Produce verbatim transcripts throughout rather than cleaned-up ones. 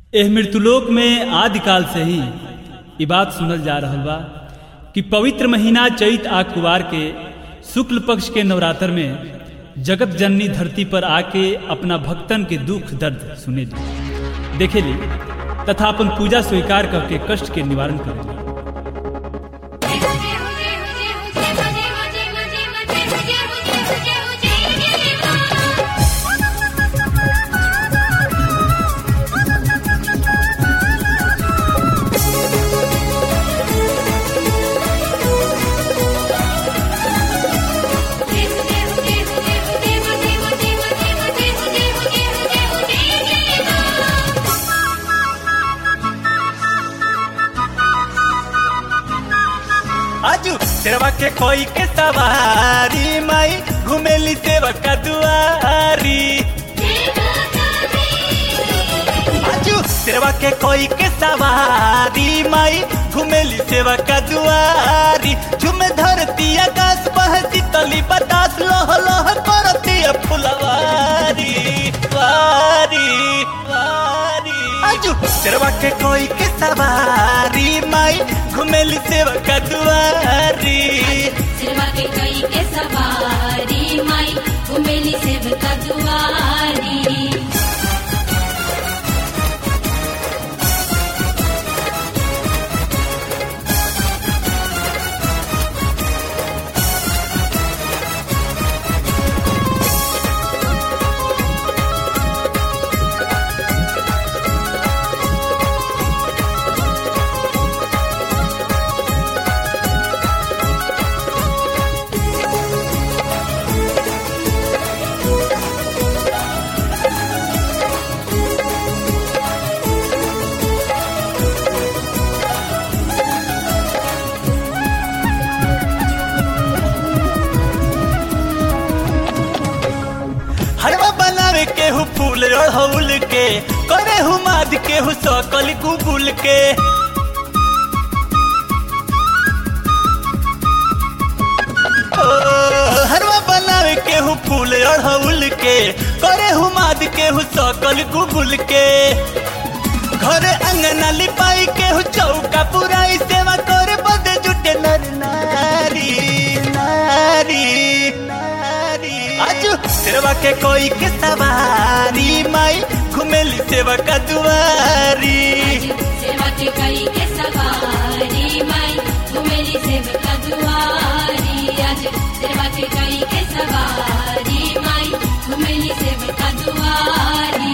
एह मृत्युलोक में आदिकाल से ही ये बात सुनल जा रहल बा कि पवित्र महीना चैत आ कुवार के शुक्ल पक्ष के नवरात्र में जगत जननी धरती पर आके अपना भक्तन के दुख दर्द सुने ली देखे ली तथा अपन पूजा स्वीकार करके कष्ट के निवारण करें। सेवा के कोई के सवारी माई घुमेली सेवा का दुआरी आजू सेवा के कोई के सवारी माई घुमेली सेवा का दुआरी झुमे धरती आकाश बहती तली बतास लोह लोह करती फुलवारी वारी वारी आजू सेवा के कोई के सवारी माई घुमेली सेवा का दुआरी सेवा के कई के सवारी माई घुमेली सेवा का दुआरी। केहू फूल अड़हुल के करे हूँ माद केहू सकल कुबुल के हरवा बनावे केहू फूल अड़हुल के करे हूँ माद केहू सकल कुबुल के घरे अंगना लिपाई केहू चौका पुराई सेवा करे बदे जुटे नर नारी नारी आजू सेवा के कोई के सवारी माई घुमेली सेवा का दुआरी सेवा के कई के सवारी माई घुमेली सेवा का दुआरी आज सेवा के कई के सवारी माई घुमेली सेवा का दुआरी।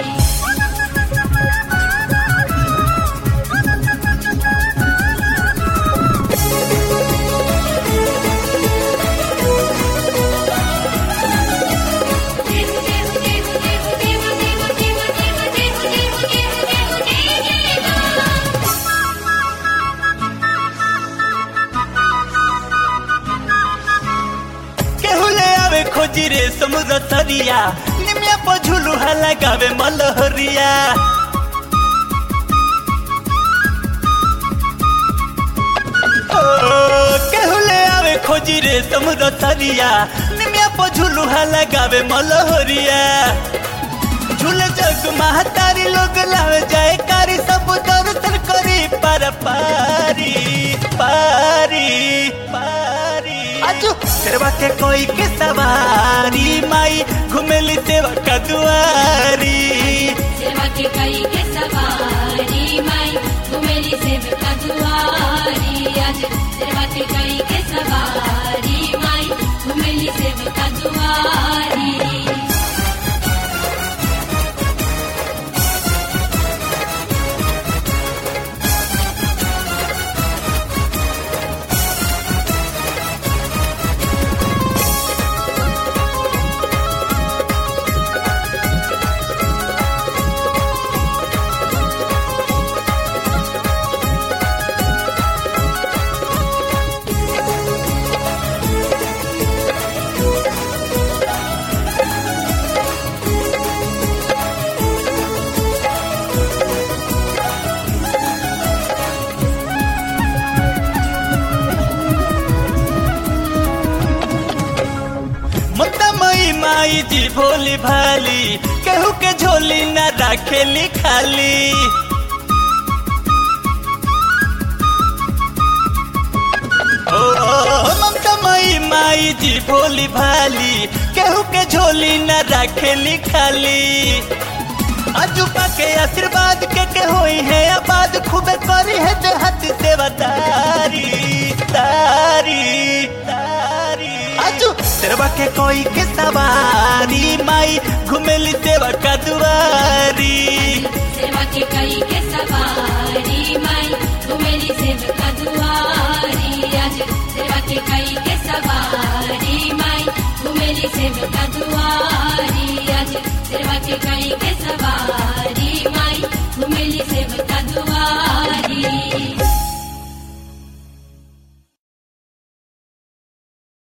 खोजी रे समुद्र तरिया निमिया पर झुलुहा लगावे मलहरिया केहू ले आवे खोजी रे समुद्र तरिया निमिया पर झुलुहा लगावे मलहरिया झूले जग महतारी लोग लावे जाए कारी सब दर्शन करी पर पारी पारी पारी आजू सेवा के कोई के सवारी माई घुमेली सेवा का दुआरी सेवा के कई के सवारी माई घुमेली सेवा का दुआरी आज सेवा के कई के सवारी माई घुमेली सेवा का दुआरी। माई जी भोली भाली केहू के झोली न रखेली खाली। ओ ममता मई माई जी भोली भाली, केहू के झोली न रखेली खाली। अजुबा के आशीर्वाद के के होई है आबाद, खूबे करी है देहात सेवादारी तारी तारी। अजू सेवा के कोई के सवारी, माई घुमेली सेवा का दुआरी। सेवा के कई के सवारी माई घुमेली सेवा का दुआरी। आज सेवा के कई के सवारी माई घुमेली सेवा का दुआरी।